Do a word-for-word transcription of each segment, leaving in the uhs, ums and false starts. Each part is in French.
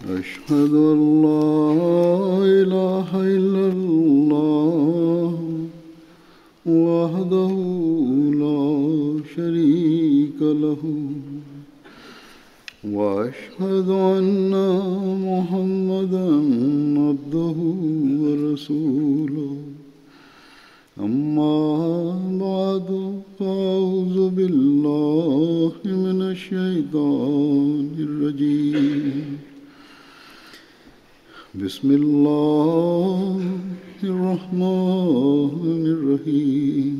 أشهد أن لا إله إلا الله وحده لا شريك له وأشهد أن محمدا عبده ورسوله أما بعد فأعوذ بالله من الشيطان الرجيم بسم الله الرحمن الرحيم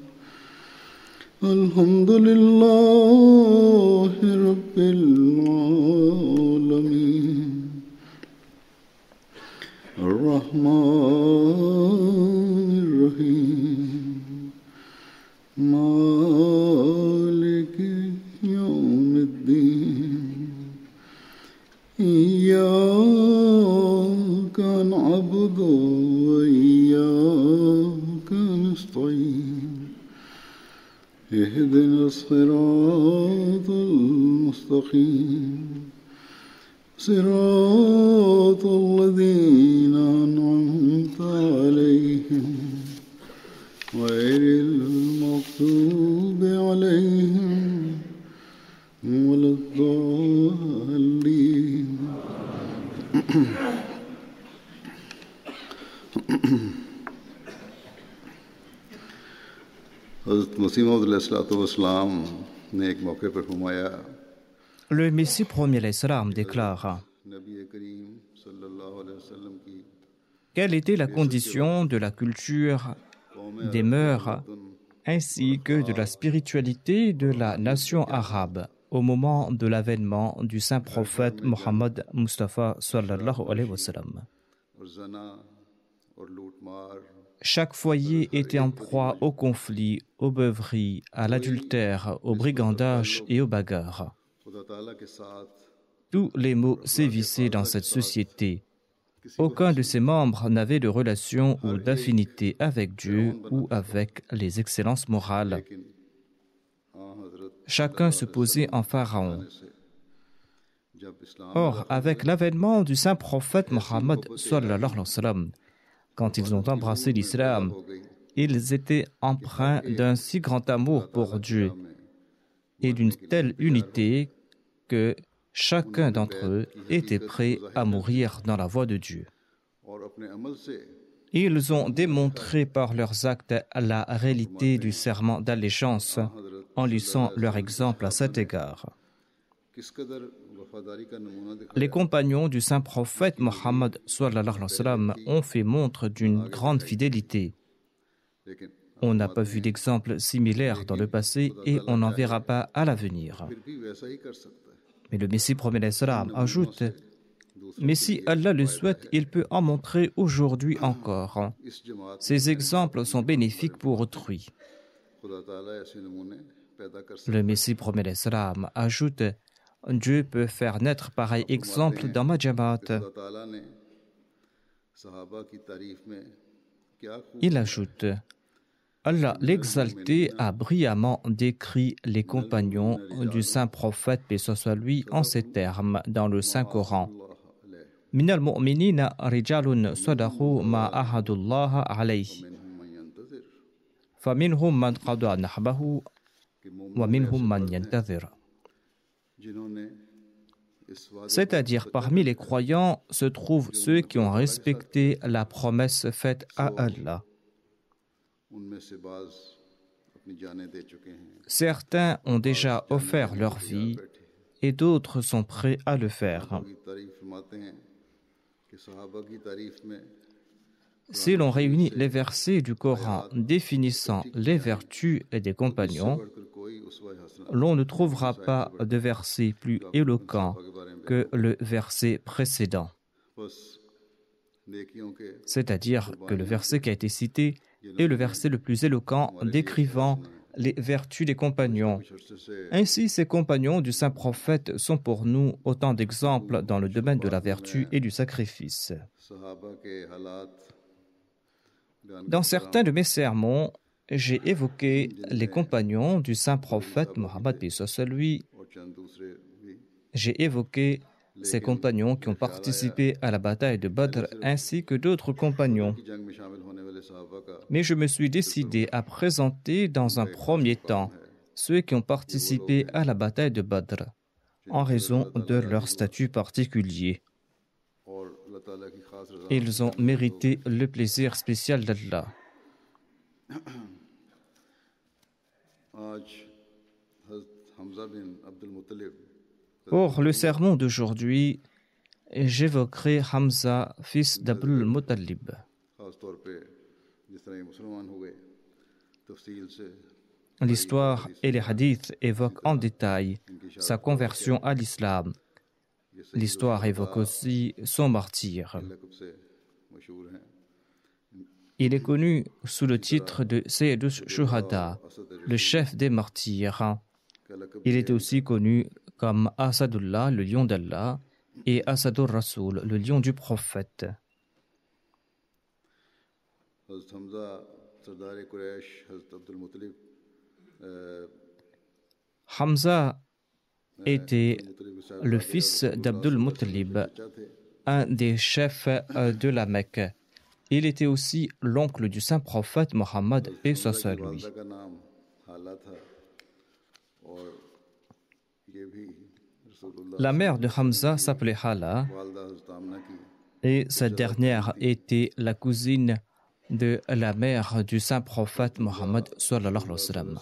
الحمد لله رب العالمين الرحمن الرحيم مالك يوم الدين إياك نعبد وإياك نستعين اهدنا الصراط المستقيم صراط الذين أنعمت عليهم غير المغضوب عليهم ولا الضالين حضرت مسیح موعود علیہ الصلوۃ والسلام نے ایک موقع پر فرمایا Le Messie premier l'Islam déclare: quelle était la condition de la culture, des mœurs, ainsi que de la spiritualité de la nation arabe au moment de l'avènement du saint prophète Mohammed Mustafa sallallahu alayhi wa sallam. Chaque foyer était en proie au conflit, aux beuveries, à l'adultère, au brigandage et aux bagarres. Tous les maux sévissaient dans cette société. Aucun de ses membres n'avait de relation ou d'affinité avec Dieu ou avec les excellences morales. Chacun se posait en pharaon. Or, avec l'avènement du saint prophète Mohammed sallallahu alayhi wa sallam, quand ils ont embrassé l'islam, ils étaient empreints d'un si grand amour pour Dieu et d'une telle unité que chacun d'entre eux était prêt à mourir dans la voie de Dieu. Ils ont démontré par leurs actes la réalité du serment d'allégeance en laissant leur exemple à cet égard. Les compagnons du saint prophète Mohammed sallallahu alayhi wa sallam ont fait montre d'une grande fidélité. On n'a pas vu d'exemple similaire dans le passé et on n'en verra pas à l'avenir. Mais le Messie premier l'Islam ajoute: mais si Allah le souhaite, il peut en montrer aujourd'hui encore. Ces exemples sont bénéfiques pour autrui. Le Messie premier l'Islam ajoute: Dieu peut faire naître pareil exemple dans ma jamaat. Il ajoute: Allah l'exalté a brillamment décrit les compagnons du saint prophète, paix soit lui, en ces termes dans le Saint-Coran. Minal mu'minina rijalun sadaqu ma ahadullah alayhi. Faminhum man qada nahbahu wa minhum man yantazir. C'est-à-dire, parmi les croyants se trouvent ceux qui ont respecté la promesse faite à Allah. Certains ont déjà offert leur vie et d'autres sont prêts à le faire. Si l'on réunit les versets du Coran définissant les vertus des compagnons, l'on ne trouvera pas de verset plus éloquent que le verset précédent. C'est-à-dire que le verset qui a été cité est le verset le plus éloquent décrivant les vertus des compagnons. Ainsi, ces compagnons du saint prophète sont pour nous autant d'exemples dans le domaine de la vertu et du sacrifice. Dans certains de mes sermons, j'ai évoqué les compagnons du saint prophète Mohammed, paix soit sur lui. J'ai évoqué ces compagnons qui ont participé à la bataille de Badr ainsi que d'autres compagnons. Mais je me suis décidé à présenter dans un premier temps ceux qui ont participé à la bataille de Badr en raison de leur statut particulier. Ils ont mérité le plaisir spécial d'Allah. Pour le sermon d'aujourd'hui, j'évoquerai Hamza, fils d'Abdul Muttalib. L'histoire et les hadiths évoquent en détail sa conversion à l'islam. L'histoire évoque aussi son martyre. Il est connu sous le titre de Sayyidus Shuhada, le chef des martyrs. Il est aussi connu comme Asadullah, le lion d'Allah, et Asadur Rasoul, le lion du prophète. Hamza était le fils d'Abdul Muttalib, un des chefs de la Mecque. Il était aussi l'oncle du saint prophète Mohammed, paix soit lui. La mère de Hamza s'appelait Hala et cette dernière était la cousine de la mère du saint prophète Mohammed sallallahu alayhi wa sallam.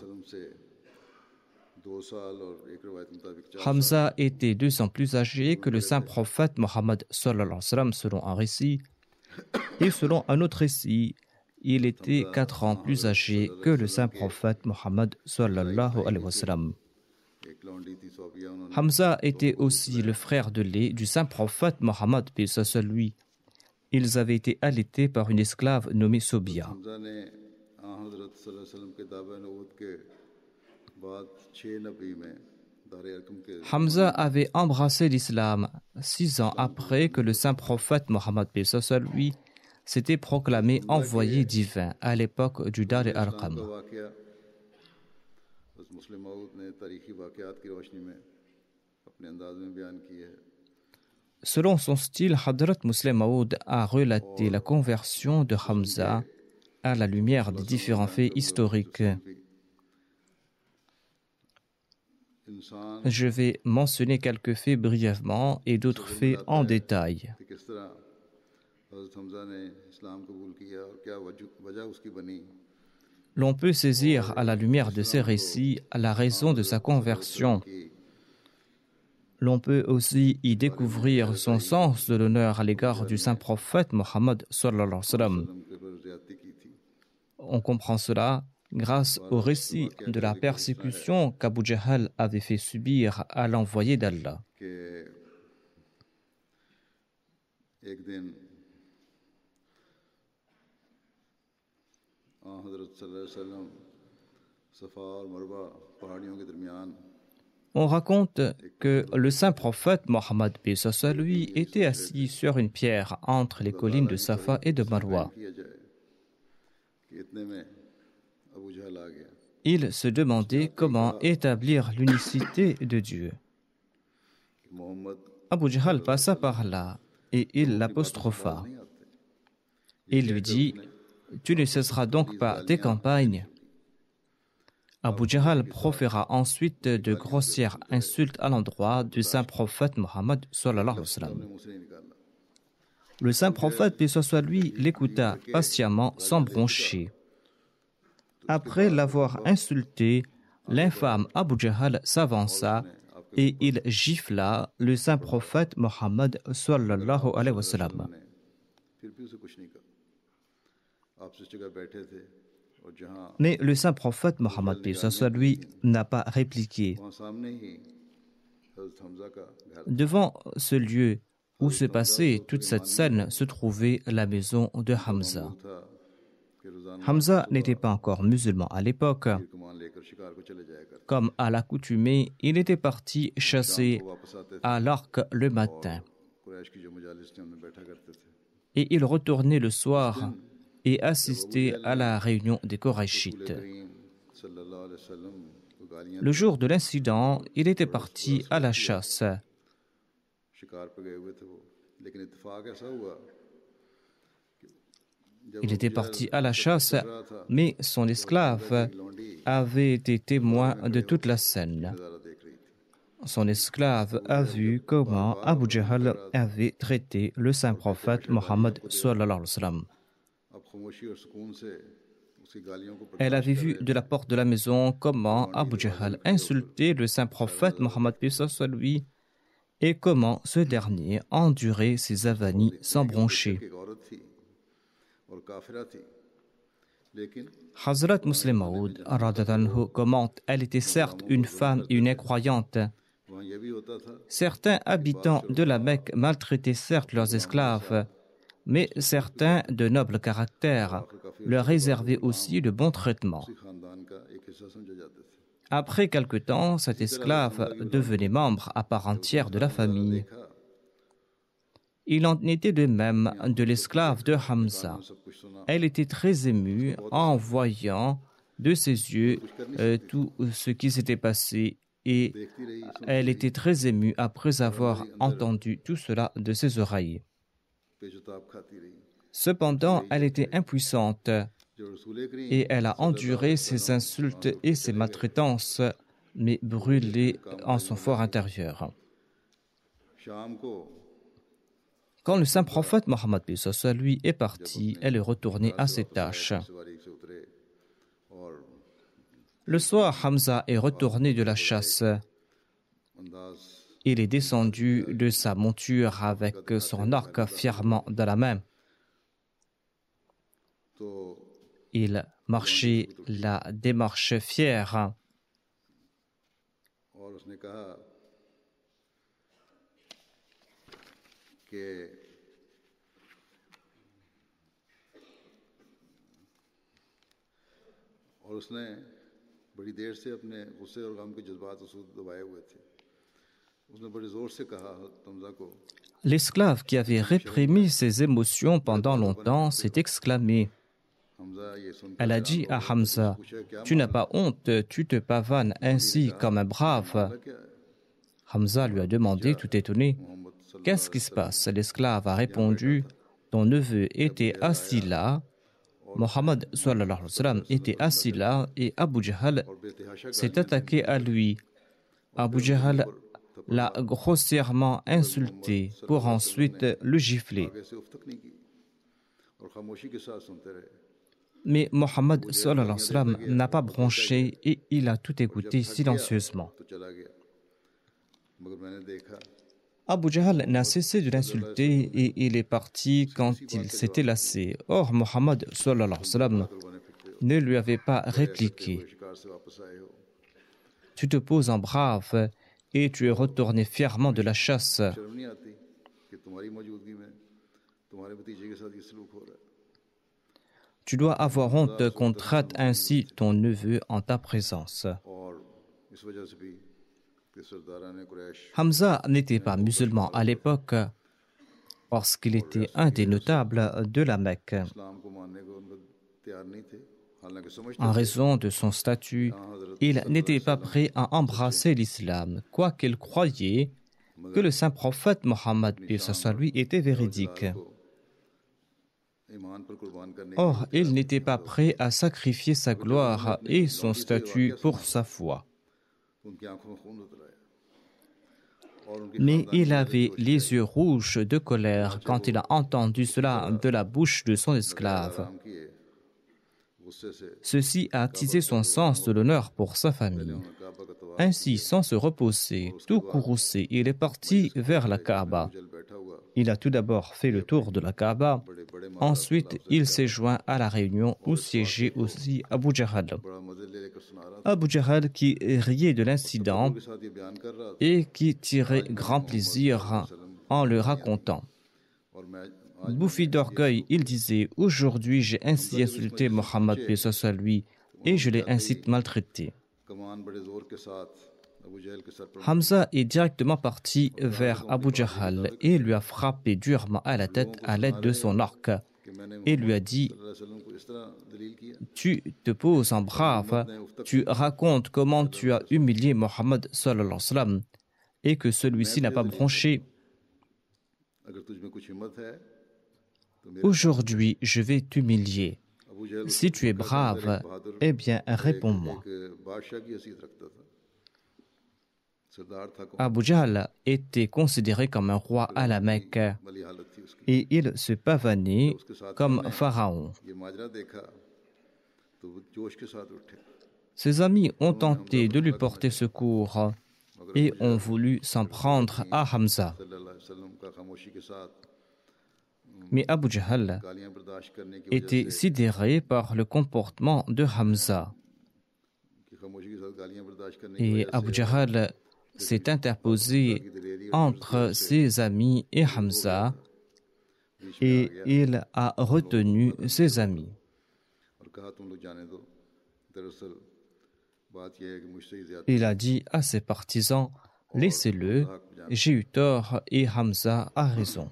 Hamza était deux ans plus âgé que le saint prophète Mohammed sallallahu alayhi wa sallam selon un récit, et selon un autre récit, il était quatre ans plus âgé que le saint prophète Mohammed sallallahu alayhi wa sallam. Hamza était aussi le frère de lait du saint prophète Mohammed paix soit lui. Ils avaient été allaités par une esclave nommée Sobia. Hamza avait embrassé l'islam six ans après que le saint prophète Mohammed paix soit lui s'était proclamé envoyé divin à l'époque du Dar al-Arqam. Selon son style, Hadrat Muslim Maud a relaté la conversion de Hamza à la lumière des différents faits historiques. Je vais mentionner quelques faits brièvement et d'autres faits en détail. L'on peut saisir à la lumière de ces récits la raison de sa conversion. L'on peut aussi y découvrir son sens de l'honneur à l'égard du saint prophète Mohammed sallallahu alayhi wa sallam. On comprend cela grâce au récit de la persécution qu'Abu Jahl avait fait subir à l'envoyé d'Allah. On raconte que le saint prophète Mohammed paix soit lui était assis sur une pierre entre les collines de Safa et de Marwa. Il se demandait comment établir l'unicité de Dieu. Abu Jahl passa par là et il l'apostropha. Il lui dit « Tu ne cesseras donc pas tes campagnes ?» Abu Jahl proféra ensuite de grossières insultes à l'endroit du saint prophète Mohammed sallallahu alayhi wa sallam. Le saint prophète, paix soit lui, l'écouta patiemment sans broncher. Après l'avoir insulté, l'infâme Abu Jahl s'avança et il gifla le saint prophète Mohammed sallallahu alayhi wa sallam. Mais le saint prophète Mohammed paix soit lui n'a pas répliqué. Devant ce lieu où se passait toute cette scène se trouvait la maison de Hamza. Hamza n'était pas encore musulman à l'époque. Comme à l'accoutumée, il était parti chasser à l'arc le matin. Et il retournait le soir et assistait à la réunion des Qurayshites. Le jour de l'incident, il était parti à la chasse. Il était parti à la chasse, mais son esclave avait été témoin de toute la scène. Son esclave a vu comment Abu Jahl avait traité le saint prophète Mohammed sallallahu alayhi wa sallam. Elle avait vu de la porte de la maison comment Abu Jahl insultait le saint prophète Mohammed sur lui et comment ce dernier endurait ses avanies sans broncher. Hazrat Muslim Maud commente: elle était certes une femme et une incroyante. Certains habitants de la Mecque maltraitaient certes leurs esclaves, mais certains de noble caractère leur réservaient aussi de bons traitements. Après quelque temps, cet esclave devenait membre à part entière de la famille. Il en était de même de l'esclave de Hamza. Elle était très émue en voyant de ses yeux euh, tout ce qui s'était passé et elle était très émue après avoir entendu tout cela de ses oreilles. Cependant, elle était impuissante et elle a enduré ses insultes et ses maltraitances, mais brûlé en son fort intérieur. Quand le saint prophète Mohammed lui est parti, elle est retournée à ses tâches. Le soir, Hamza est retourné de la chasse. Il est descendu de sa monture avec son arc fièrement dans la main. Il marchait la démarche fière. L'esclave qui avait réprimé ses émotions pendant longtemps s'est exclamé. Elle a dit à Hamza: tu n'as pas honte, tu te pavanes ainsi comme un brave. Hamza lui a demandé, tout étonné: qu'est-ce qui se passe? L'esclave a répondu: ton neveu était assis là, Mohammed sallallahu alayhi wa sallam était assis là et Abu Jahl s'est attaqué à lui. Abu Jahl l'a grossièrement insulté pour ensuite le gifler. Mais Mohammed sallallahu alayhi wa sallam n'a pas bronché et il a tout écouté silencieusement. Abu Jahl n'a cessé de l'insulter et il est parti quand il s'était lassé. Or, Mohammed sallallahu alayhi wa sallam ne lui avait pas répliqué. Tu te poses en brave et tu es retourné fièrement de la chasse. Tu dois avoir honte qu'on traite ainsi ton neveu en ta présence. Hamza n'était pas musulman à l'époque parce qu'il était un des notables de la Mecque. En raison de son statut, il n'était pas prêt à embrasser l'islam, quoiqu'il croyait que le saint prophète Mohammed lui était véridique. Or, il n'était pas prêt à sacrifier sa gloire et son statut pour sa foi. Mais il avait les yeux rouges de colère quand il a entendu cela de la bouche de son esclave. Ceci a attisé son sens de l'honneur pour sa famille. Ainsi, sans se reposer, tout courroucé, il est parti vers la Kaaba. Il a tout d'abord fait le tour de la Kaaba. Ensuite, il s'est joint à la réunion où siégeait aussi Abu Jahl. Abu Jahl qui riait de l'incident et qui tirait grand plaisir en le racontant. Bouffi d'orgueil, il disait: aujourd'hui, j'ai ainsi insulté Mohammed lui et je l'ai ainsi maltraité. Hamza est directement parti vers Abu Jahl et lui a frappé durement à la tête à l'aide de son arc et lui a dit: tu te poses en brave, tu racontes comment tu as humilié Mohammed sallallahu alayhi wa sallam et que celui-ci n'a pas bronché. Aujourd'hui, je vais t'humilier. Si tu es brave, eh bien, réponds-moi. Abu Jahl était considéré comme un roi à la Mecque et il se pavanait comme pharaon. Ses amis ont tenté de lui porter secours et ont voulu s'en prendre à Hamza. Mais Abu Jahl était sidéré par le comportement de Hamza. Et Abu Jahl s'est interposé entre ses amis et Hamza et il a retenu ses amis. Il a dit à ses partisans, laissez-le, j'ai eu tort et Hamza a raison.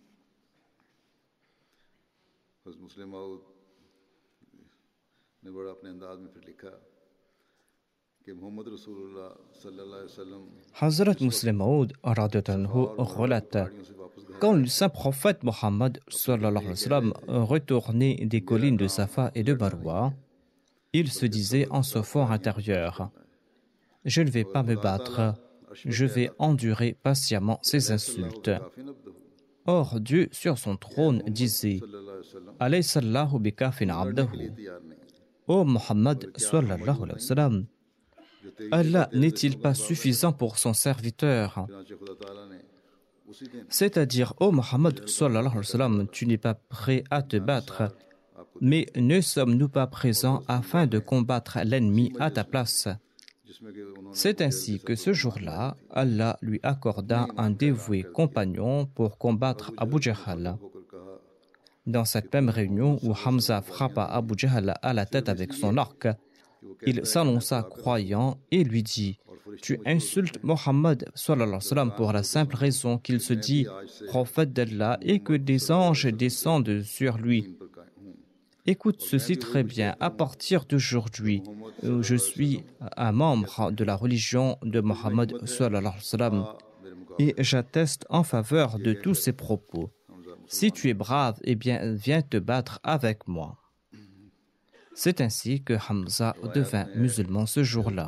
Hazrat Muslim Maud relate quand le saint prophète Mohammed retournait des collines de Safa et de Marwa, il se disait en son fort intérieur, je ne vais pas me battre, je vais endurer patiemment ces insultes. Or, Dieu sur son trône disait, Alaysa Allahu bikafin abdahu. Ô Mohammed sallallahu alayhi wa sallam, Allah n'est-il pas suffisant pour son serviteur? C'est-à-dire, ô Mohammed sallallahu alayhi wa sallam, tu n'es pas prêt à te battre, mais ne sommes-nous pas présents afin de combattre l'ennemi à ta place? C'est ainsi que ce jour-là, Allah lui accorda un dévoué compagnon pour combattre Abu Jahl. Dans cette même réunion où Hamza frappa Abu Jahl à la tête avec son arc, il s'annonça croyant et lui dit « Tu insultes Mohammed sallallahu alayhi wa sallam pour la simple raison qu'il se dit prophète d'Allah et que des anges descendent sur lui. Écoute ceci très bien, à partir d'aujourd'hui, je suis un membre de la religion de Mohammed sallallahu alayhi wa sallam et j'atteste en faveur de tous ses propos. Si tu es brave, eh bien, viens te battre avec moi. » C'est ainsi que Hamza devint musulman ce jour-là.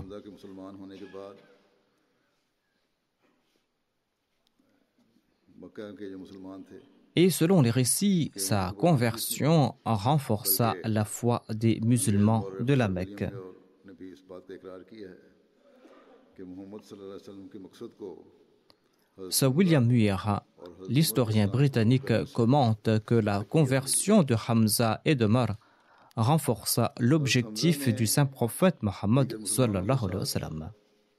Et selon les récits, sa conversion renforça la foi des musulmans de la Mecque. Sir William Muir, l'historien britannique, commente que la conversion de Hamza et de Mar renforça l'objectif du saint prophète Mohammed sallallahu alayhi wa sallam.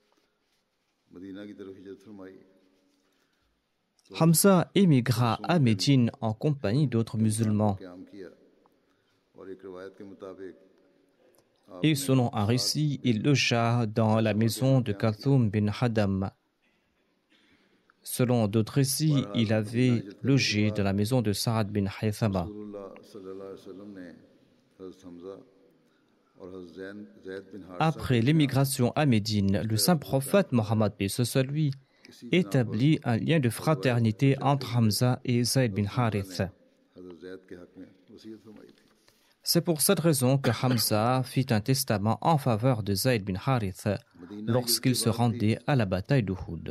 Hamza émigra à Médine en compagnie d'autres musulmans. Et selon un récit, il logea dans la maison de Kalthum bin Hadam. Selon d'autres récits, il avait logé dans la maison de Sa'ad bin Haythama. Après l'émigration à Médine, le saint prophète Mohammed lui établit un lien de fraternité entre Hamza et Zayd bin Harith. C'est pour cette raison que Hamza fit un testament en faveur de Zayd bin Harith lorsqu'il se rendait à la bataille d'Uhud.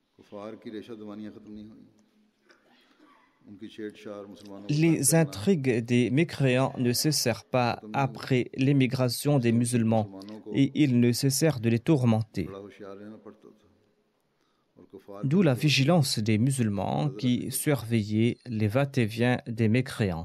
Les intrigues des mécréants ne cessèrent pas après l'émigration des musulmans et ils ne cessèrent de les tourmenter. D'où la vigilance des musulmans qui surveillaient les va-et-vient des mécréants.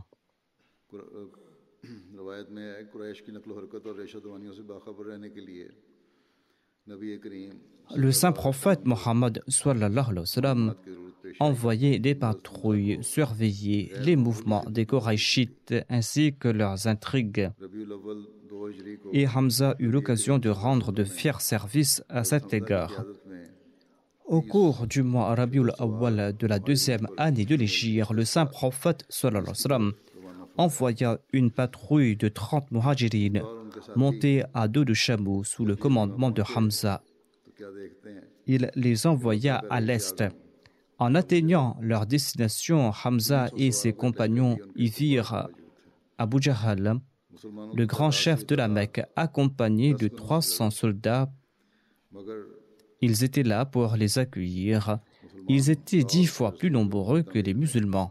Le saint prophète Mohammed sallallahu alayhi wa sallam envoyait des patrouilles surveiller les mouvements des Qurayshites ainsi que leurs intrigues. Et Hamza eut l'occasion de rendre de fiers services à cet égard. Au cours du mois Rabiul Awwal de la deuxième année de l'Hégire, le saint prophète sallallahu alayhi wa sallam envoya une patrouille de trente muhajirines montées à dos de chameaux sous le commandement de Hamza. Il les envoya à l'est. En atteignant leur destination, Hamza et ses compagnons y virent Abu Jahl, le grand chef de la Mecque, accompagné de trois cents soldats. Ils étaient là pour les accueillir. Ils étaient dix fois plus nombreux que les musulmans.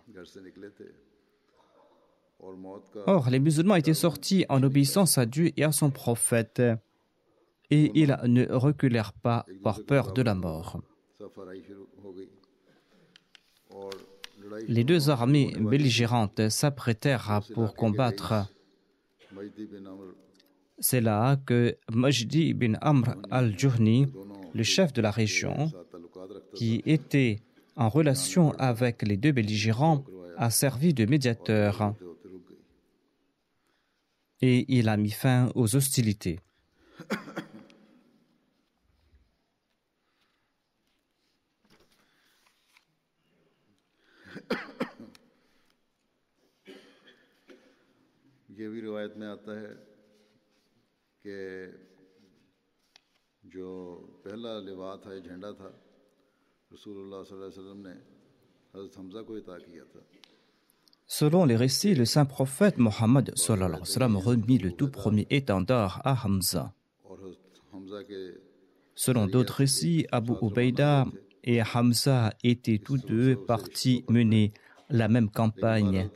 Or, les musulmans étaient sortis en obéissance à Dieu et à son prophète, et ils ne reculèrent pas par peur de la mort. Les deux armées belligérantes s'apprêtèrent pour combattre. C'est là que Majdi bin Amr al-Juhni, le chef de la région, qui était en relation avec les deux belligérants, a servi de médiateur et il a mis fin aux hostilités. ये भी रिवायत में आता है कि जो पहला लिवा था, ये झंडा था, रसूलुल्लाह सल्लल्लाहु अलैहि वसल्लम ने हज़रत हमज़ा को अता किया था. Selon les récits, le saint prophète Mohammed sallallahu alayhi wa sallam remit le tout premier étendard à Hamza. Selon d'autres récits, Abu Ubaïda et Hamza étaient tous deux partis mener la même campagne.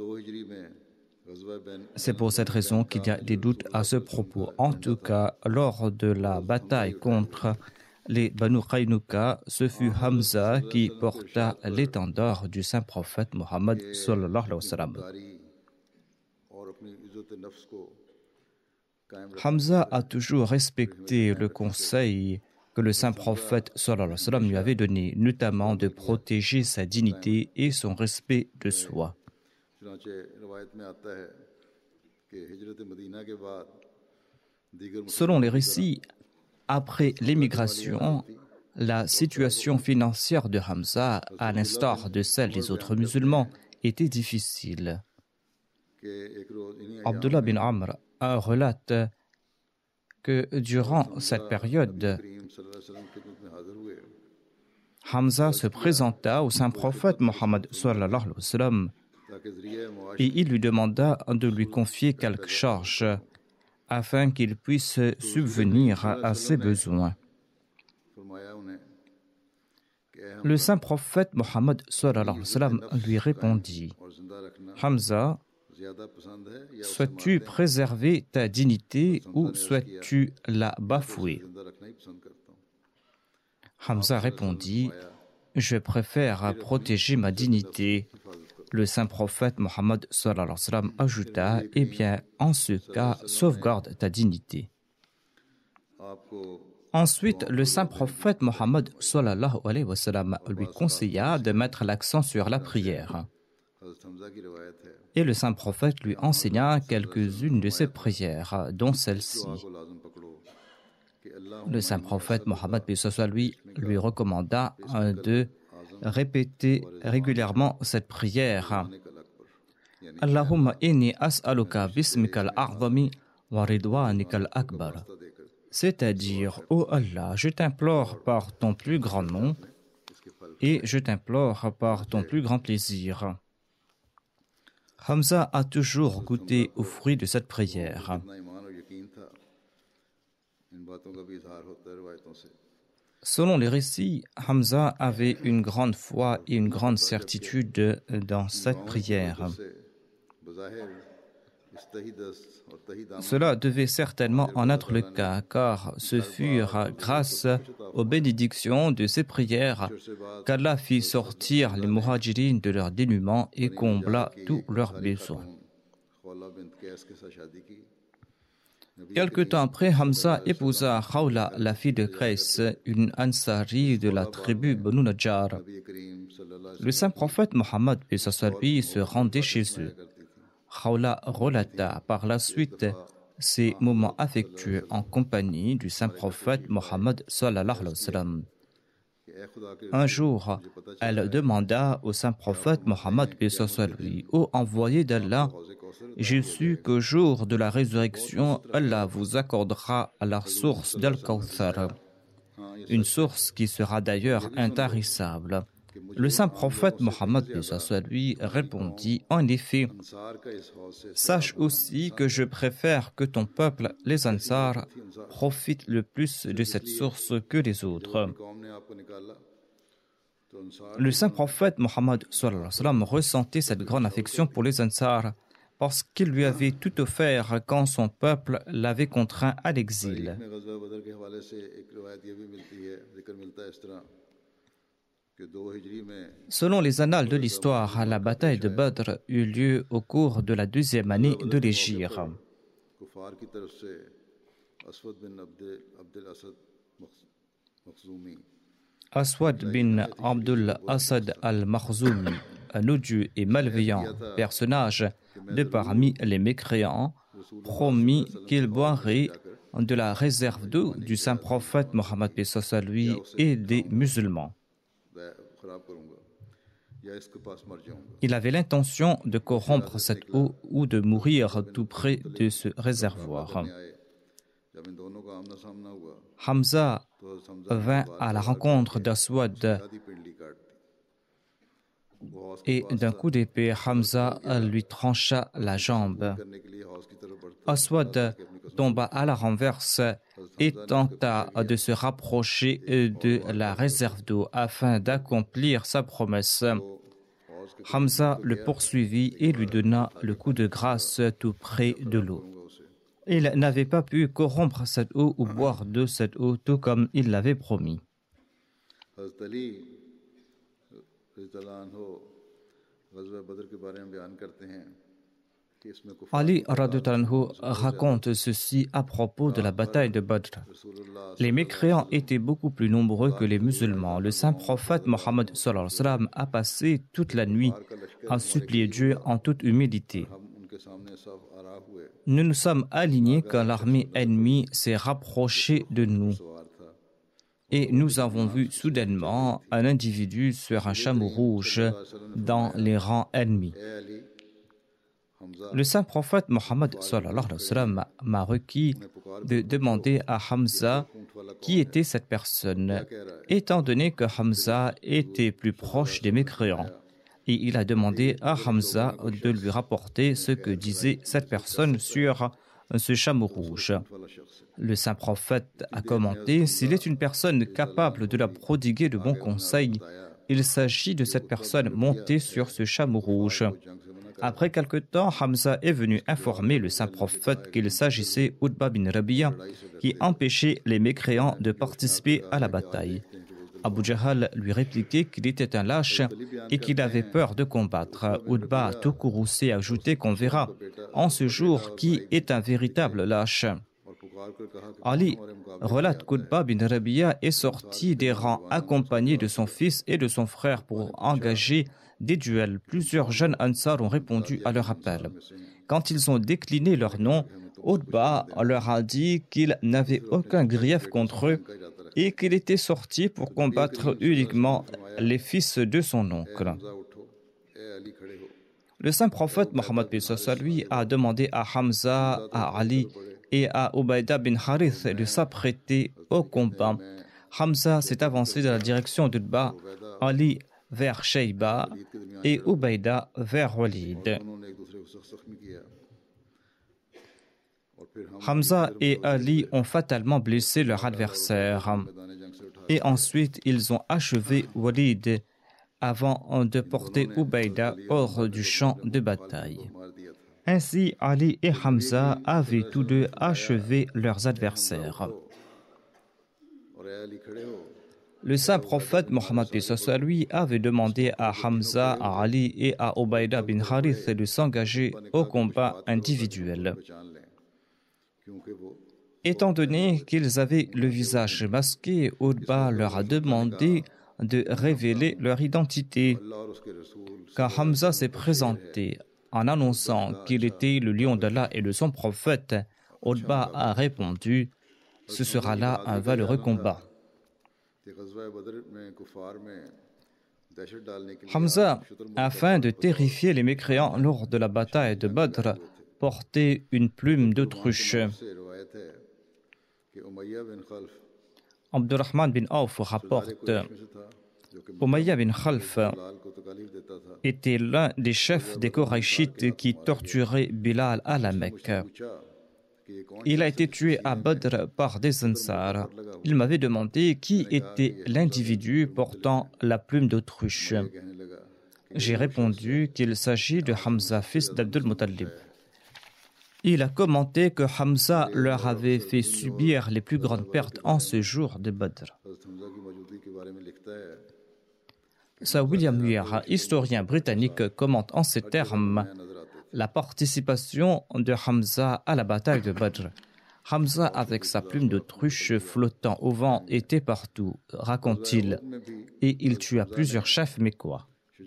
C'est pour cette raison qu'il y a des doutes à ce propos. En tout cas, lors de la bataille contre les Banu Qaynuqa, ce fut Hamza qui porta l'étendard du saint prophète Mohammed sallallahu alayhi wa sallam. Hamza a toujours respecté le conseil que le saint prophète sallallahu alayhi wa sallam lui avait donné, notamment de protéger sa dignité et son respect de soi. Selon les récits, après l'émigration, la situation financière de Hamza, à l'instar de celle des autres musulmans, était difficile. Abdullah bin Amr relate que durant cette période, Hamza se présenta au saint prophète Mohammed sallallahu alayhi wa sallam et il lui demanda de lui confier quelques charges afin qu'il puisse subvenir à ses besoins. Le saint prophète Mohammed sallallahu alayhi wa sallam lui répondit: Hamza, souhaites-tu préserver ta dignité ou souhaites-tu la bafouer? Hamza répondit: je préfère protéger ma dignité. Le saint prophète Mohammed sallallahu alayhi wa sallam ajouta: eh bien, en ce cas, sauvegarde ta dignité. Ensuite, le saint prophète Mohammed sallallahu alayhi wa sallam lui conseilla de mettre l'accent sur la prière. Et le saint prophète lui enseigna quelques-unes de ses prières, dont celle-ci. Le saint prophète Mohammed lui, lui recommanda de répéter régulièrement cette prière: Allahumma inni as'aluka bismikal a'zami wa ridwanikal akbar. C'est-à-dire, ô Allah, je t'implore par ton plus grand nom et je t'implore par ton plus grand plaisir. Hamza a toujours goûté aux fruits de cette prière. Selon les récits, Hamza avait une grande foi et une grande certitude dans cette prière. Cela devait certainement en être le cas, car ce furent grâce aux bénédictions de ces prières qu'Allah fit sortir les muhajirines de leur dénuement et combla tous leurs besoins. Quelque temps après, Hamza épousa Khawla, la fille de Qais, une Ansari de la tribu Banu Najjar. Le saint prophète Mohammed se rendait chez eux. Khawla relata par la suite ses moments affectueux en compagnie du saint prophète Mohammed sallallahu alayhi wa sallam. Un jour, elle demanda au saint prophète Mohammed ô envoyé d'Allah, j'ai su qu'au jour de la résurrection, Allah vous accordera à la source d'Al-Kawthar, une source qui sera d'ailleurs intarissable. Le saint prophète Mohammed lui répondit, en effet, sache aussi que je préfère que ton peuple, les Ansar, profite le plus de cette source que les autres. Le saint prophète Mohammed ressentait cette grande affection pour les Ansar parce qu'il lui avait tout offert quand son peuple l'avait contraint à l'exil. Selon les annales de l'histoire, la bataille de Badr eut lieu au cours de la deuxième année de l'Hégire. Aswad bin Abdul Asad al-Makhzoumi, un odieux et malveillant personnage de parmi les mécréants, promit qu'il boirait de la réserve d'eau du saint prophète Mohammed lui et des musulmans. Il avait l'intention de corrompre cette eau ou de mourir tout près de ce réservoir. Hamza vint à la rencontre d'Aswad et d'un coup d'épée, Hamza lui trancha la jambe. Aswad tomba à la renverse et tenta de se rapprocher de la réserve d'eau afin d'accomplir sa promesse. Hamza le poursuivit et lui donna le coup de grâce tout près de l'eau. Il n'avait pas pu corrompre cette eau ou boire de cette eau tout comme il l'avait promis. Ali raconte ceci à propos de la bataille de Badr. Les mécréants étaient beaucoup plus nombreux que les musulmans. Le saint prophète Mohammed a passé toute la nuit à supplier Dieu en toute humilité. Nous nous sommes alignés quand l'armée ennemie s'est rapprochée de nous. Et nous avons vu soudainement un individu sur un chameau rouge dans les rangs ennemis. Le saint prophète Mohammed m'a requis de demander à Hamza qui était cette personne, étant donné que Hamza était plus proche des mécréants. Et il a demandé à Hamza de lui rapporter ce que disait cette personne sur ce chameau rouge. Le saint prophète a commenté, s'il est une personne capable de la prodiguer de bons conseils, il s'agit de cette personne montée sur ce chameau rouge. Après quelque temps, Hamza est venu informer le saint prophète qu'il s'agissait d'Utba bin Rabi'a qui empêchait les mécréants de participer à la bataille. Abu Jahal lui répliquait qu'il était un lâche et qu'il avait peur de combattre. Utba a tout courroucé et ajouté qu'on verra en ce jour qui est un véritable lâche. Ali relate qu'Utba bin Rabi'a est sorti des rangs accompagné de son fils et de son frère pour engager des duels. Plusieurs jeunes Ansar ont répondu à leur appel. Quand ils ont décliné leur nom, Utba leur a dit qu'il n'avait aucun grief contre eux et qu'il était sorti pour combattre uniquement les fils de son oncle. Le saint prophète Mohammed lui a demandé à Hamza, à Ali et à Ubayda bin Harith de s'apprêter au combat. Hamza s'est avancé dans la direction d'Utba, Ali vers Shayba et Ubayda vers Walid. Hamza et Ali ont fatalement blessé leur adversaire et ensuite ils ont achevé Walid avant de porter Ubayda hors du champ de bataille. Ainsi, Ali et Hamza avaient tous deux achevé leurs adversaires. Le saint prophète Mohammed lui avait demandé à Hamza, à Ali et à Ubayda bin Harith de s'engager au combat individuel. Étant donné qu'ils avaient le visage masqué, Utba leur a demandé de révéler leur identité. Quand Hamza s'est présenté en annonçant qu'il était le lion d'Allah et de son prophète, Utba a répondu « Ce sera là un valeureux combat ». Hamza, afin de terrifier les mécréants lors de la bataille de Badr, portait une plume d'autruche. Abdurrahman bin Auf rapporte Umayya bin Khalf était l'un des chefs des Koraïchites qui torturaient Bilal à la Mecque. Il a été tué à Badr par des Ansar. Il m'avait demandé qui était l'individu portant la plume d'autruche. J'ai répondu qu'il s'agit de Hamza, fils d'Abdul Muttalib. Il a commenté que Hamza leur avait fait subir les plus grandes pertes en ce jour de Badr. Sir William Muir, historien britannique, commente en ces termes la participation de Hamza à la bataille de Badr. Hamza, avec sa plume d'autruche flottant au vent, était partout, raconte-t-il, et il tua plusieurs chefs mécois.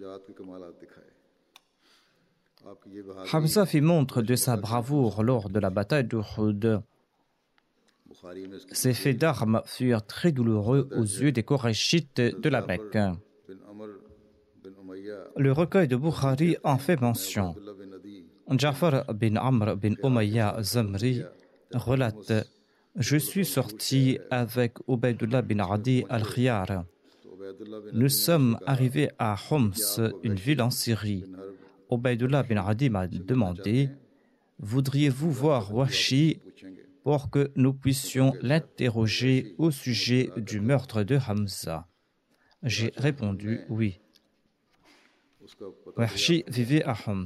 Hamza fit montre de sa bravoure lors de la bataille d'Uhud. Ces faits d'armes furent très douloureux aux yeux des Koraïchites de la Mecque. Le recueil de Bukhari en fait mention. Ja'far bin Amr bin Umayya Zamri relate « Je suis sorti avec Ubaydullah bin Adi al-Khiyar. Nous sommes arrivés à Homs, une ville en Syrie. Ubaydullah bin Adi m'a demandé « Voudriez-vous voir Wahshi pour que nous puissions l'interroger au sujet du meurtre de Hamza ?» J'ai répondu « Oui ». Wahshi vivait à Homs.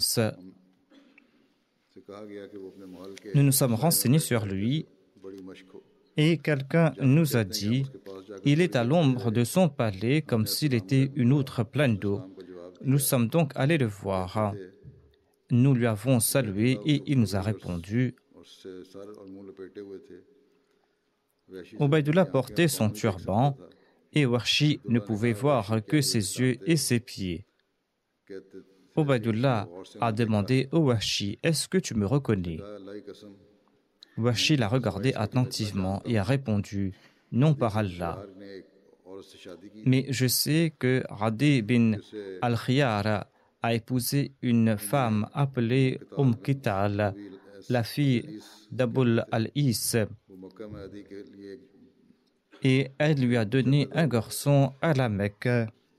Nous nous sommes renseignés sur lui et quelqu'un nous a dit « Il est à l'ombre de son palais comme s'il était une outre pleine d'eau. » Nous sommes donc allés le voir. Nous lui avons salué et il nous a répondu. Ubaydullah portait son turban et Wahshi ne pouvait voir que ses yeux et ses pieds. Ubaydullah a demandé au Wahshi « Est-ce que tu me reconnais ?» Wahshi l'a regardé attentivement et a répondu « Non, par Allah. Mais je sais que Adi bin al-Khiyar a épousé une femme appelée Umm Kital, la fille d'Abul al-Is, et elle lui a donné un garçon à la Mecque.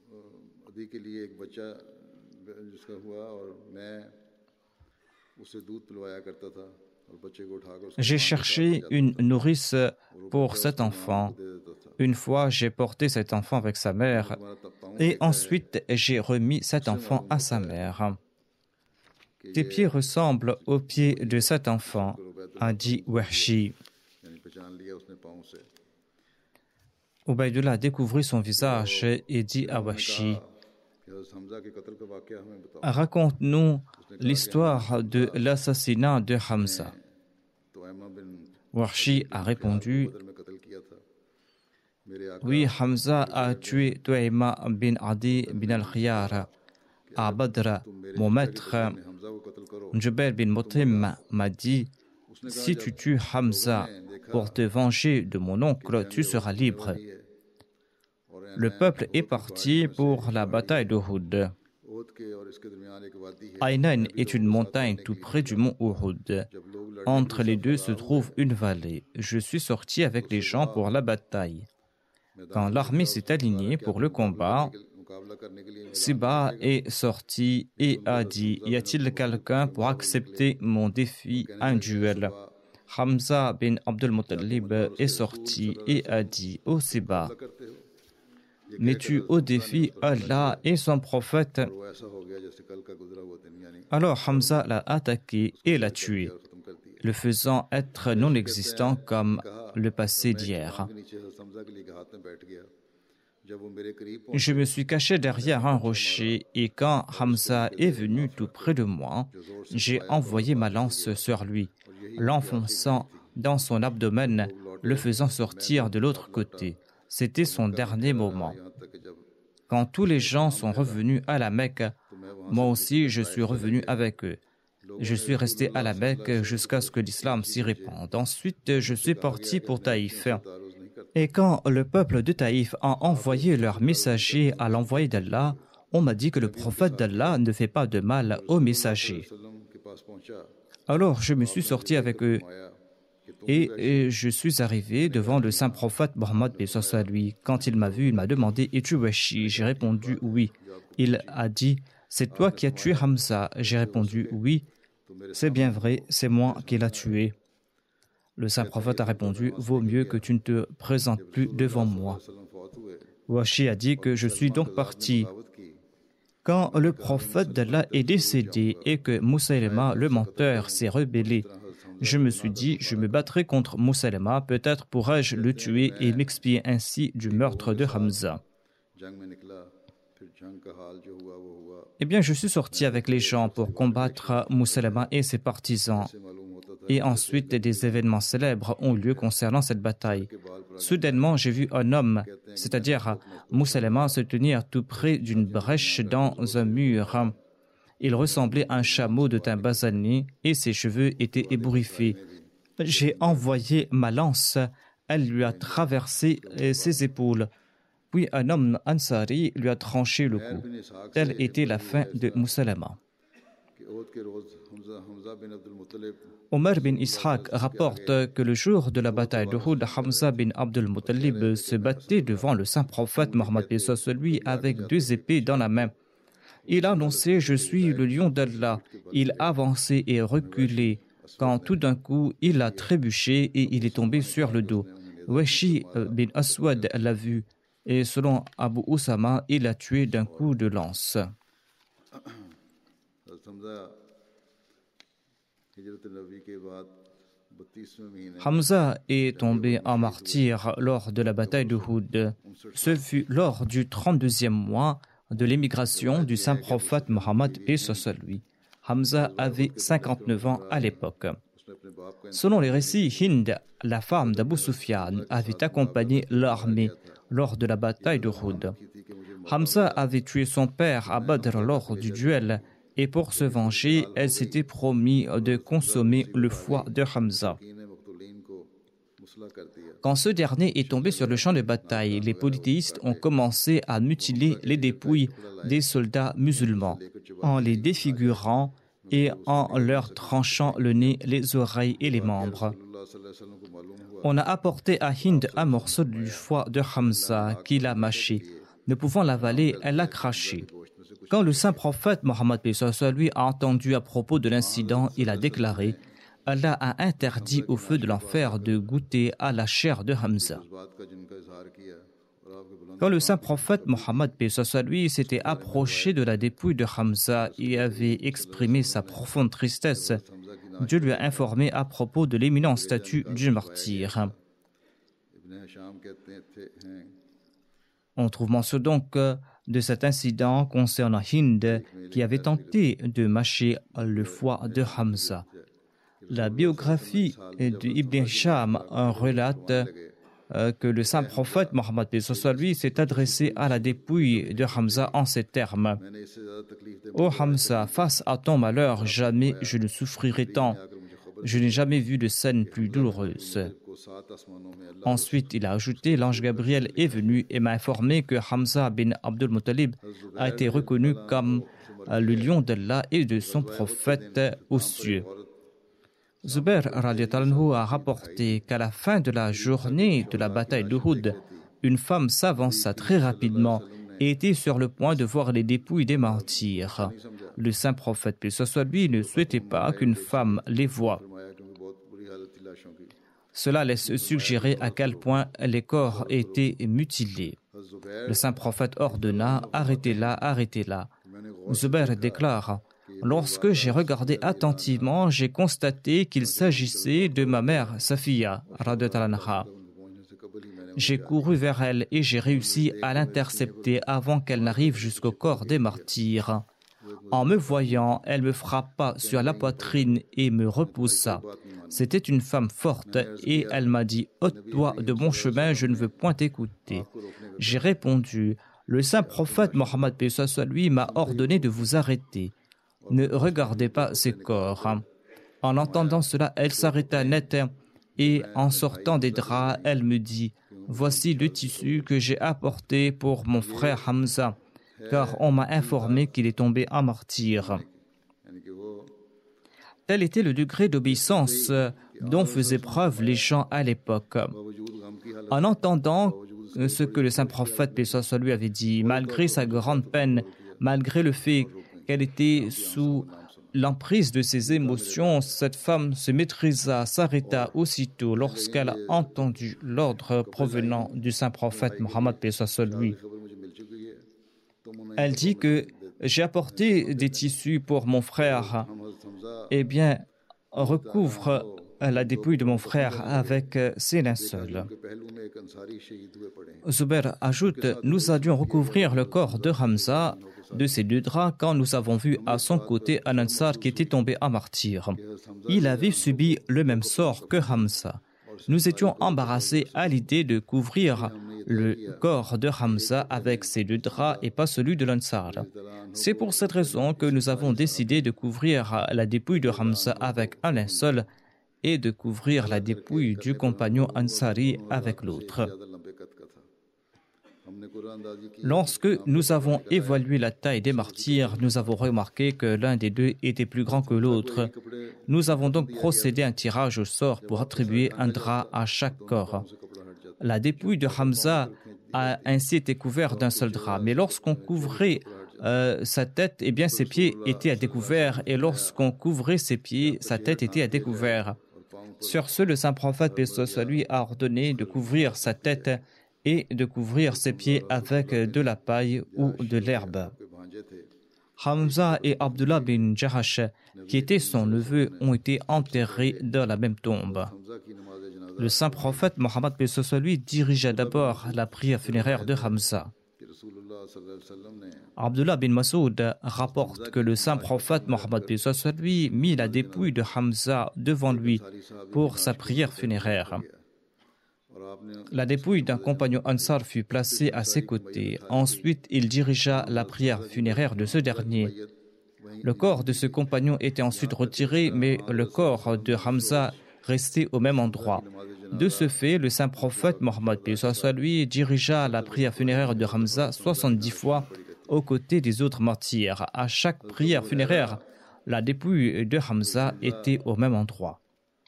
J'ai cherché une nourrice pour cet enfant. Une fois, j'ai porté cet enfant avec sa mère et ensuite j'ai remis cet enfant à sa mère. Tes pieds ressemblent aux pieds de cet enfant, a dit Wahshi. Ubaydullah découvrit son visage et dit à Wahshi, raconte-nous l'histoire de l'assassinat de Hamza. Wahshi a répondu, oui, Hamza a tué Tuayma bin Adi bin al-Khiyar à Badr. Mon maître, Jubair bin Mut'im, m'a dit, si tu tues Hamza pour te venger de mon oncle, tu seras libre. Le peuple est parti pour la bataille d'Uhud. Aynan est une montagne tout près du mont Uhud. Entre les deux se trouve une vallée. Je suis sorti avec les gens pour la bataille. Quand l'armée s'est alignée pour le combat, Siba est sorti et a dit « Y a-t-il quelqu'un pour accepter mon défi à un duel ?» Hamza bin Abdul Muttalib est sorti et a dit « Ô Siba, mets-tu au défi Allah et son prophète ?» Alors Hamza l'a attaqué et l'a tué, le faisant être non existant comme le passé d'hier. Je me suis caché derrière un rocher et quand Hamza est venu tout près de moi, j'ai envoyé ma lance sur lui, l'enfonçant dans son abdomen, le faisant sortir de l'autre côté. C'était son dernier moment. Quand tous les gens sont revenus à la Mecque, moi aussi je suis revenu avec eux. Je suis resté à la Mecque jusqu'à ce que l'islam s'y répande. Ensuite, je suis parti pour Taïf. Et quand le peuple de Taïf a envoyé leur messager à l'envoyé d'Allah, on m'a dit que le prophète d'Allah ne fait pas de mal aux messagers. Alors je me suis sorti avec eux. Et, et je suis arrivé devant le saint prophète Mohammed paix soit lui. Quand il m'a vu, il m'a demandé « Es-tu Wahshi ?» J'ai répondu « Oui ». Il a dit « C'est toi qui as tué Hamza ?» J'ai répondu « Oui, c'est bien vrai, c'est moi qui l'ai tué. » Le saint prophète a répondu « Vaut mieux que tu ne te présentes plus devant moi. » Wahshi a dit que je suis donc parti. Quand le prophète d'Allah est décédé et que Moussaïlama, le menteur, s'est rebellé, je me suis dit, je me battrai contre Moussaïlama, peut-être pourrais-je le tuer et m'expier ainsi du meurtre de Hamza. Eh bien, je suis sorti avec les gens pour combattre Moussaïlama et ses partisans. Et ensuite, des événements célèbres ont eu lieu concernant cette bataille. Soudainement, j'ai vu un homme, c'est-à-dire Moussaïlama, se tenir tout près d'une brèche dans un mur. Il ressemblait à un chameau de teint basané et ses cheveux étaient ébouriffés. J'ai envoyé ma lance, elle lui a traversé ses épaules. Puis un homme Ansari lui a tranché le cou. Telle était la fin de Moussaïlama. Omar bin Ishaq rapporte que le jour de la bataille de Uhud, Hamza bin Abdul Muttalib se battait devant le saint prophète Mohammed paix soit lui avec deux épées dans la main. Il annonçait « Je suis le lion d'Allah ». Il avançait et reculait, quand tout d'un coup, il a trébuché et il est tombé sur le dos. Wahshi bin Aswad l'a vu et selon Abu Usama, il l'a tué d'un coup de lance. Hamza est tombé en martyr lors de la bataille de Uhud. Ce fut lors du trente-deuxième mois de l'émigration du saint prophète Mohammed paix soit lui. Hamza avait cinquante-neuf ans à l'époque. Selon les récits, Hind, la femme d'Abu Sufyan, avait accompagné l'armée lors de la bataille de Uhud. Hamza avait tué son père à Badr lors du duel et pour se venger, elle s'était promis de consommer le foie de Hamza. Quand ce dernier est tombé sur le champ de bataille, les polythéistes ont commencé à mutiler les dépouilles des soldats musulmans, en les défigurant et en leur tranchant le nez, les oreilles et les membres. On a apporté à Hind un morceau du foie de Hamza qu'il a mâché. Ne pouvant l'avaler, elle l'a craché. Quand le saint prophète Mohammed paix soit lui a entendu à propos de l'incident, il a déclaré « Allah a interdit au feu de l'enfer de goûter à la chair de Hamza ». Quand le saint prophète Mohammed paix soit lui s'était approché de la dépouille de Hamza et avait exprimé sa profonde tristesse, Dieu lui a informé à propos de l'éminent statut du martyr. On trouve mention donc de cet incident concernant Hind qui avait tenté de mâcher le foie de Hamza. La biographie d'Ibn Hisham relate que le saint prophète Mohammed paix soit lui s'est adressé à la dépouille de Hamza en ces termes. « Ô Hamza, face à ton malheur, jamais je ne souffrirai tant. Je n'ai jamais vu de scène plus douloureuse. » Ensuite, il a ajouté « L'ange Gabriel est venu et m'a informé que Hamza bin Abdul Muttalib a été reconnu comme le lion d'Allah et de son prophète aux cieux. » Zubair radiallahu a rapporté qu'à la fin de la journée de la bataille d'Uhud, une femme s'avança très rapidement et était sur le point de voir les dépouilles des martyrs. Le saint prophète, paix soit lui, ne souhaitait pas qu'une femme les voie. Cela laisse suggérer à quel point les corps étaient mutilés. Le saint prophète ordonna « Arrêtez-la, arrêtez-la ». Zubair déclare « Lorsque j'ai regardé attentivement, j'ai constaté qu'il s'agissait de ma mère Safiya, radhiyallahu anha. J'ai couru vers elle et j'ai réussi à l'intercepter avant qu'elle n'arrive jusqu'au corps des martyrs. En me voyant, elle me frappa sur la poitrine et me repoussa. C'était une femme forte et elle m'a dit « Ôte-toi de mon chemin, je ne veux point t'écouter. » J'ai répondu « Le saint prophète Mohammed paix soit lui m'a ordonné de vous arrêter. Ne regardez pas ces corps. » En entendant cela, elle s'arrêta net et en sortant des draps, elle me dit « Voici le tissu que j'ai apporté pour mon frère Hamza, car on m'a informé qu'il est tombé en martyr. » Tel était le degré d'obéissance dont faisaient preuve les gens à l'époque. En entendant ce que le saint prophète, paix soit sur lui, avait dit, malgré sa grande peine, malgré le fait qu'elle était sous l'emprise de ses émotions, cette femme se maîtrisa, s'arrêta aussitôt lorsqu'elle a entendu l'ordre provenant du saint prophète Mohammed, paix soit sur lui. Elle dit que j'ai apporté des tissus pour mon frère. Eh bien, recouvre la dépouille de mon frère avec ses linceuls. Zubair ajoute, nous allions recouvrir le corps de Hamza de ses deux draps quand nous avons vu à son côté un Ansar qui était tombé à martyr. Il avait subi le même sort que Hamza. Nous étions embarrassés à l'idée de couvrir le corps de Hamza avec ses deux draps et pas celui de l'Ansar. C'est pour cette raison que nous avons décidé de couvrir la dépouille de Hamza avec un linceul et de couvrir la dépouille du compagnon Ansari avec l'autre. Lorsque nous avons évalué la taille des martyrs, nous avons remarqué que l'un des deux était plus grand que l'autre. Nous avons donc procédé à un tirage au sort pour attribuer un drap à chaque corps. La dépouille de Hamza a ainsi été couverte d'un seul drap, mais lorsqu'on couvrait euh, sa tête, eh bien ses pieds étaient à découvert, et lorsqu'on couvrait ses pieds, sa tête était à découvert. Sur ce, le saint prophète, paix soit sur lui, a ordonné de couvrir sa tête et de couvrir ses pieds avec de la paille ou de l'herbe. Hamza et Abdullah bin Jahash, qui étaient son neveu, ont été enterrés dans la même tombe. Le saint prophète Mohammed, paix soit sur lui, dirigea d'abord la prière funéraire de Hamza. Abdullah bin Masoud rapporte que le saint prophète Mohammed, paix soit sur lui, mit la dépouille de Hamza devant lui pour sa prière funéraire. La dépouille d'un compagnon Ansar fut placée à ses côtés. Ensuite, il dirigea la prière funéraire de ce dernier. Le corps de ce compagnon était ensuite retiré, mais le corps de Hamza restait au même endroit. De ce fait, le saint prophète Mohammed, paix soit sur lui, dirigea la prière funéraire de Hamza soixante-dix fois aux côtés des autres martyrs. À chaque prière funéraire, la dépouille de Hamza était au même endroit.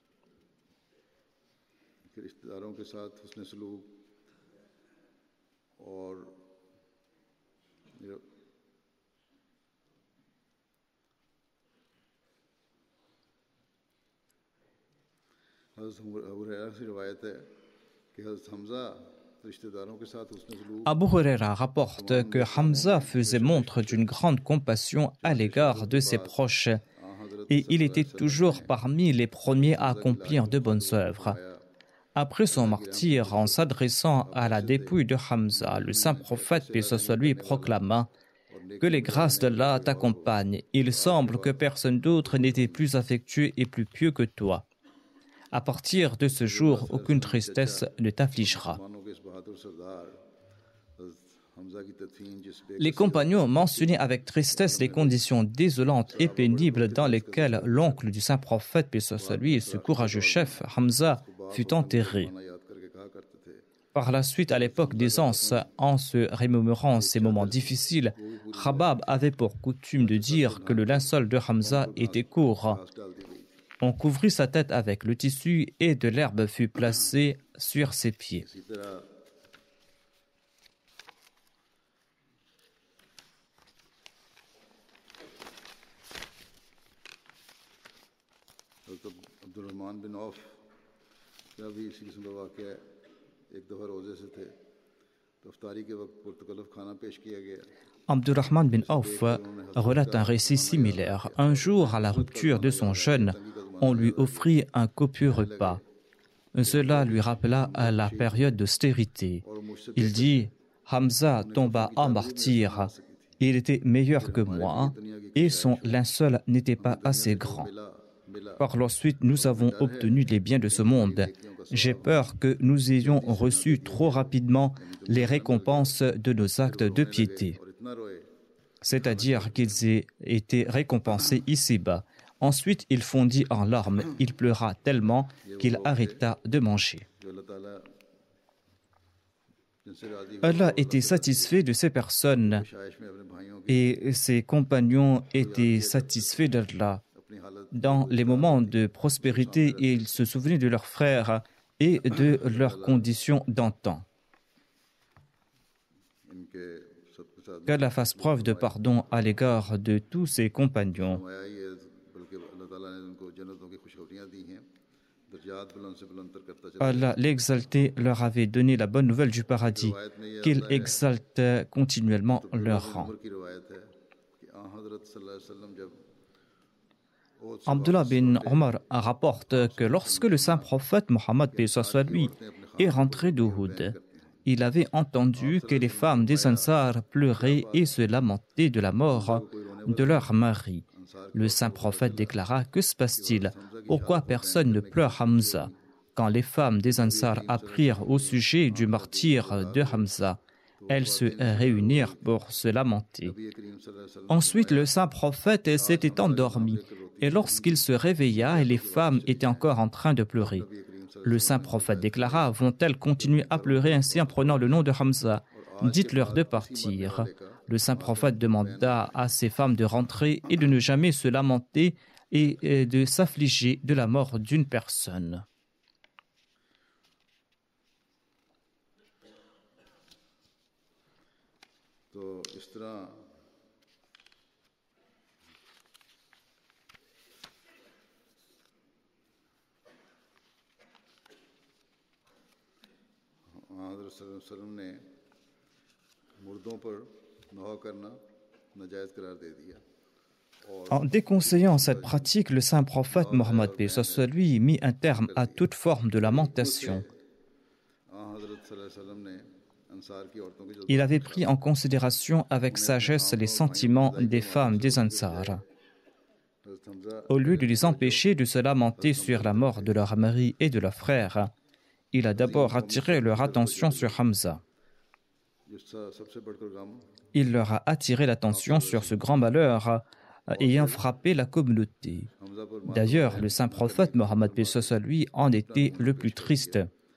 Abu Huraira rapporte que Hamza faisait montre d'une grande compassion à l'égard de ses proches et il était toujours parmi les premiers à accomplir de bonnes œuvres. Après son martyre, en s'adressant à la dépouille de Hamza, le saint prophète, paix soit sur lui, proclama « Que les grâces d'Allah t'accompagnent. Il semble que personne d'autre n'était plus affectueux et plus pieux que toi. À partir de ce jour, aucune tristesse ne t'affligera. » Les compagnons mentionnaient avec tristesse les conditions désolantes et pénibles dans lesquelles l'oncle du saint prophète, paix soit sur lui, et ce courageux chef, Hamza, fut enterré. Par la suite, à l'époque d'aisance, en se remémorant ces moments difficiles, Khabab avait pour coutume de dire que le linceul de Hamza était court. On couvrit sa tête avec le tissu et de l'herbe fut placée sur ses pieds. Abdurrahman bin Auf relate un récit similaire. Un jour, à la rupture de son jeûne, on lui offrit un copieux repas. Cela lui rappela à la période d'austérité. Il dit « Hamza tomba en martyr. Il était meilleur que moi et son linceul n'était pas assez grand. Par la suite, nous avons obtenu les biens de ce monde. J'ai peur que nous ayons reçu trop rapidement les récompenses de nos actes de piété. » C'est-à-dire qu'ils aient été récompensés ici-bas. Ensuite, il fondit en larmes. Il pleura tellement qu'il arrêta de manger. Allah était satisfait de ces personnes et ses compagnons étaient satisfaits d'Allah. dans les moments de prospérité, ils se souvenaient de leurs frères et de leurs conditions d'antan. Qu'Allah fasse preuve de pardon à l'égard de tous ses compagnons. Allah l'exalté leur avait donné la bonne nouvelle du paradis, qu'il exalte continuellement leur rang. Abdullah bin Omar rapporte que lorsque le saint prophète Mohammed paix soit lui est rentré d'Uhud, il avait entendu que les femmes des Ansar pleuraient et se lamentaient de la mort de leur mari. Le saint prophète déclara: que se passe-t-il? Pourquoi personne ne pleure Hamza? Quand les femmes des Ansar apprirent au sujet du martyre de Hamza, elles se réunirent pour se lamenter. Ensuite, le saint prophète s'était endormi, et lorsqu'il se réveilla, les femmes étaient encore en train de pleurer. Le saint prophète déclara: vont-elles continuer à pleurer ainsi en prenant le nom de Hamza? Dites-leur de partir. Le saint prophète demanda à ces femmes de rentrer et de ne jamais se lamenter et de s'affliger de la mort d'une personne. तो इस तरह हज़रत सल्लल्लाहु अलैहि वसल्लम ने मुर्दों पर नौह करना नाजायज़ करार दे दिया. En déconseillant cette pratique, le saint prophète Mohammed paix soit lui mit un terme à toute forme de lamentation. Il avait pris en considération avec sagesse les sentiments des femmes des Ansar. Au lieu de les empêcher de se lamenter sur la mort de leur mari et de leur frère, il a d'abord attiré leur attention sur Hamza. Il leur a attiré l'attention sur ce grand malheur ayant frappé la communauté. D'ailleurs, le saint prophète Mohammed paix soit lui en était le plus triste.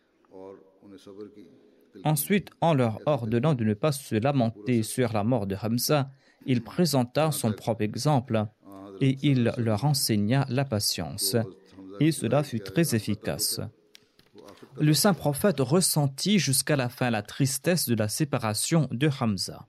Ensuite, en leur ordonnant de ne pas se lamenter sur la mort de Hamza, il présenta son propre exemple et il leur enseigna la patience. Et cela fut très efficace. Le saint prophète ressentit jusqu'à la fin la tristesse de la séparation de Hamza.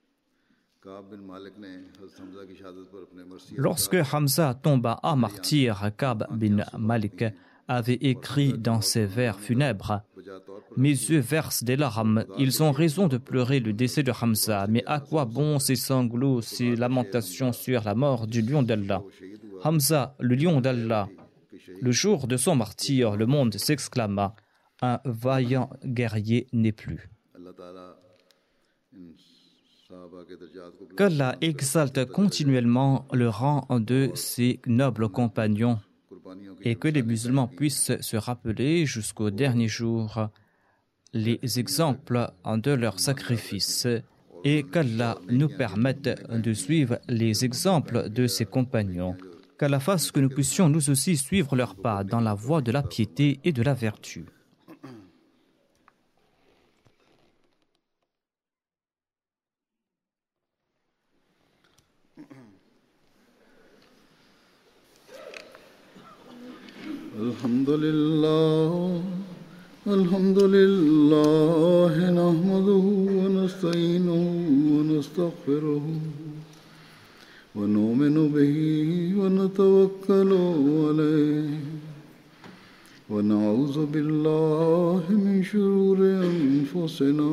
Lorsque Hamza tomba à martyr, Ka'b bin Malik avait écrit dans ses vers funèbres: mes yeux versent des larmes, ils ont raison de pleurer le décès de Hamza, mais à quoi bon ces sanglots, ces lamentations sur la mort du lion d'Allah? Hamza, le lion d'Allah. Le jour de son martyre, le monde s'exclama: un vaillant guerrier n'est plus. Qu'Allah exalte continuellement le rang de ses nobles compagnons et que les musulmans puissent se rappeler jusqu'au dernier jour les exemples de leurs sacrifices et qu'Allah nous permette de suivre les exemples de ses compagnons. Qu'Allah fasse que nous puissions nous aussi suivre leurs pas dans la voie de la piété et de la vertu. Alhamdulillah, alhamdulillah, nahmaduhu wa nasta'inuhu wa nastaghfiruhu wa nu'minu bihi wa natawakkalu alayhi wa na'udhu billahi min shururi anfusina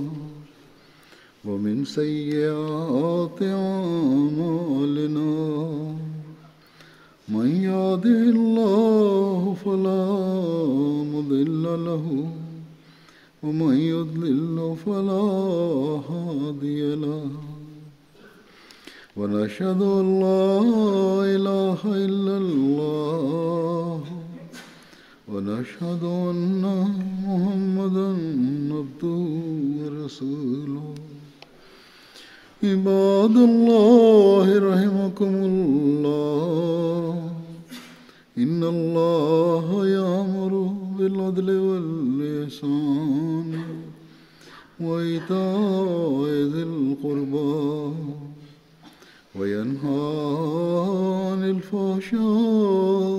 wa min sayyiati a'malina. من يهده الله فلا مضل له ومن يضلل فلا هادي له ونشهد أن لا إله إلا الله ونشهد أن محمدا عبده ورسوله. عباد الله رحمكم الله إن الله يأمر بالعدل والإحسان وإيتاء ذي القربى وينهى عن الفحشاء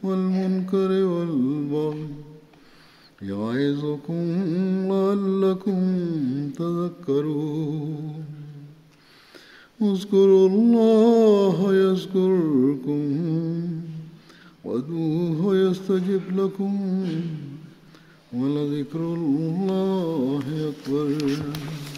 والمنكر والبغي يعظكم لعلكم تذكرون اذكروا الله يذكركم وادعوه يستجب لكم ولذكر الله أكبر.